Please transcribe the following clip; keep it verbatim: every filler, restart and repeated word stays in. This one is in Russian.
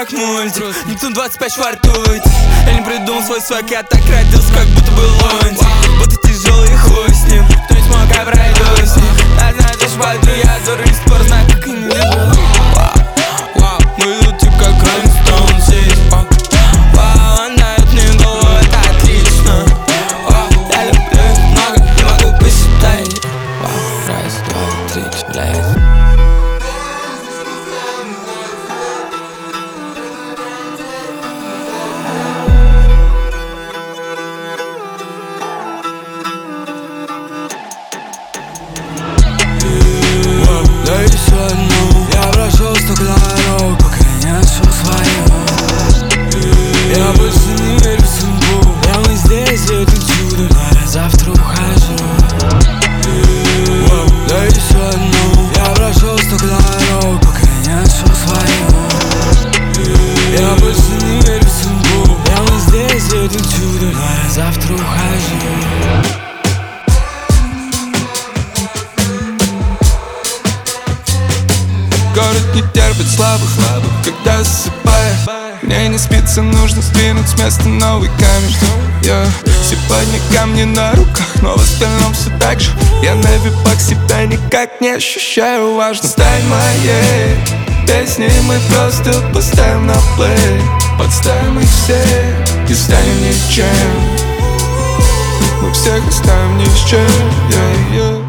как мультик. Нептун двадцать пять швартует. Я не придумал свой свек, я так родился, как будто был лунтик. Будто тяжелый хуй с ним, кто не смог, я пройду с ним. Я знаю, что швадрю, я дуры, спор, знаю, как и не люблю. Мы идут типа как Rolling Stones здесь. Вау, он дает мне голову, это отлично. Я люблю их много, не могу посчитать. Раз, два, три, четыре. Да и все одно. Я прошел столько дорог, пока не нашел свою. Я больше не верю в судьбу. Прямо здесь это чудо, но я завтра ухожу. Да и все одно. Я прошел столько дорог, пока не нашел свою. Я больше не верю в судьбу. Прямо здесь это чудо, но я завтра ухожу. Город не терпит слабых, когда засыпает. Мне не спится, нужно сдвинуть с места новый камень. yeah. Сегодня камни на руках, но в остальном все так же. Я на випах себя никак не ощущаю, важно. Стань моей песней, мы просто поставим на плей. Подставим их все и станем ничем. Мы всех оставим ни с чем, yeah, yeah.